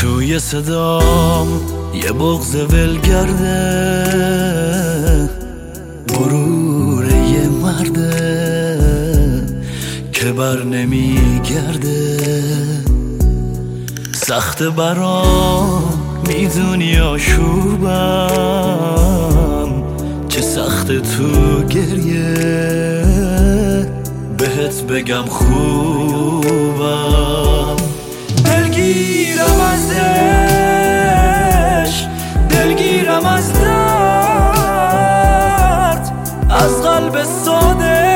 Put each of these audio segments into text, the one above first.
توی صدام یه بغض ولگرده، غرور یه مرده که بر نمیگرده. سخت برام میدونی آشوبم، چه سخت تو گریه بهت بگم خوبم. دلگیرم ازش، دلگیرم از درد، از قلب ساده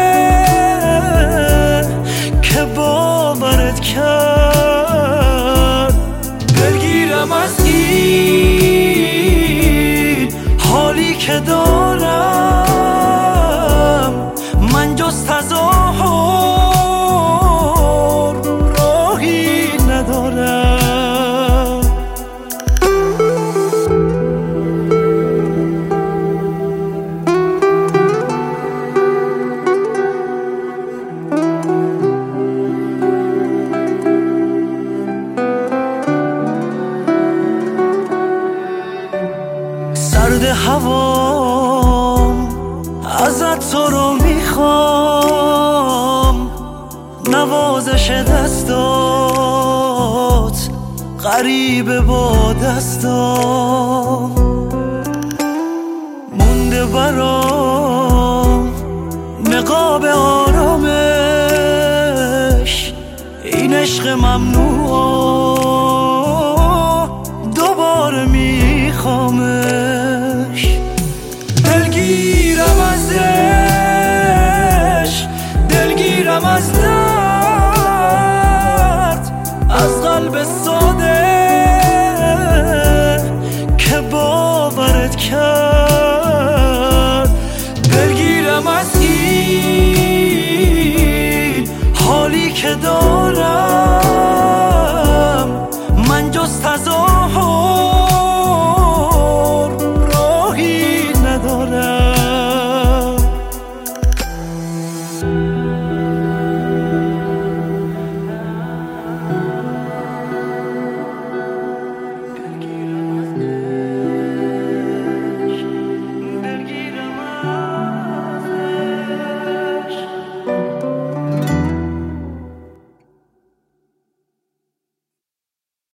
که باورت کرد. دلگیرم از این حالی که دارم، من جز تظاهر راهی ندارم. سرد هوام ازت تو رو میخوام، نوازش دستات غریبه با دستام. مونده برام نقاب آرامش، این عشق ممنوع دوباره میخوامه.